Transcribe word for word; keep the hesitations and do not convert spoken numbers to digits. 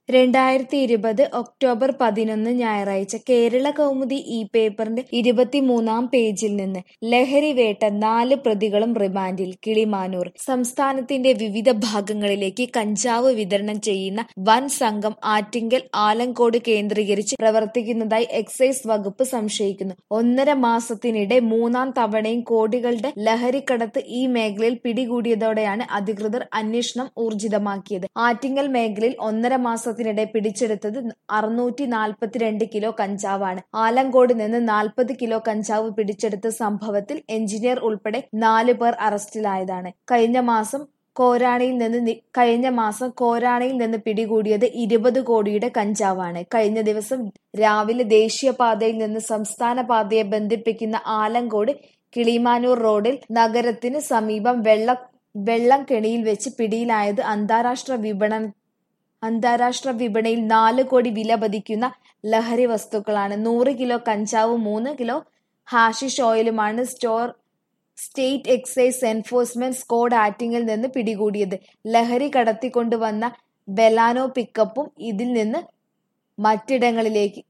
രണ്ടായിരത്തി ഇരുപത് ഒക്ടോബർ പതിനൊന്ന് ഞായറാഴ്ച കേരള കൗമുദി ഈ പേപ്പറിന്റെ ഇരുപത്തിമൂന്നാം പേജിൽ നിന്ന് ലഹരിവേട്ട നാല് പ്രതികളും റിമാൻഡിൽ. കിളിമാനൂർ സംസ്ഥാനത്തിന്റെ വിവിധ ഭാഗങ്ങളിലേക്ക് കഞ്ചാവ് വിതരണം ചെയ്യുന്ന വൻ സംഘം ആറ്റിങ്ങൽ ആലങ്കോട് കേന്ദ്രീകരിച്ച് പ്രവർത്തിക്കുന്നതായി എക്സൈസ് വകുപ്പ് സംശയിക്കുന്നു. ഒന്നര മാസത്തിനിടെ മൂന്നാം തവണയും കോടികളുടെ ലഹരിക്കടത്ത് ഈ മേഖലയിൽ പിടികൂടിയതോടെയാണ് അധികൃതർ അന്വേഷണം ഊർജിതമാക്കിയത്. ആറ്റിങ്ങൽ മേഖലയിൽ ഒന്നര മാസത്തിനിടെ പിടിച്ചെടുത്തത് അറുന്നൂറ്റി നാൽപ്പത്തിരണ്ട് കിലോ കഞ്ചാവാണ്. ആലങ്കോട് നിന്ന് നാൽപ്പത് കിലോ കഞ്ചാവ് പിടിച്ചെടുത്ത സംഭവത്തിൽ എഞ്ചിനീയർ ഉൾപ്പെടെ നാല് പേർ അറസ്റ്റിലായതാണ്. കഴിഞ്ഞ മാസം കോരാണിയിൽ നിന്ന് കഴിഞ്ഞ മാസം കോരാണിയിൽ നിന്ന് പിടികൂടിയത് ഇരുപത് കോടിയുടെ കഞ്ചാവാണ്. കഴിഞ്ഞ ദിവസം രാവിലെ ദേശീയപാതയിൽ നിന്ന് സംസ്ഥാന പാതയെ ബന്ധിപ്പിക്കുന്ന ആലങ്കോട് കിളിമാനൂർ റോഡിൽ നഗരത്തിന് സമീപം വെള്ള വെള്ളംകെണിയിൽ വെച്ച് പിടിയിലായത് അന്താരാഷ്ട്ര വിപണന അന്താരാഷ്ട്ര വിപണിയിൽ നാല് കോടി വില മതിക്കുന്ന ലഹരി വസ്തുക്കളാണ്. നൂറ് കിലോ കഞ്ചാവും മൂന്ന് കിലോ ഹാഷിഷ് ഓയിലുമാണ് store state excise enforcement squad ആറ്റിങ്ങിൽ നിന്ന് പിടികൂടിയത്. ലഹരി കടത്തിക്കൊണ്ടുവന്ന ബെലാനോ പിക്കപ്പും ഇതിൽ നിന്ന് മറ്റിടങ്ങളിലേക്ക്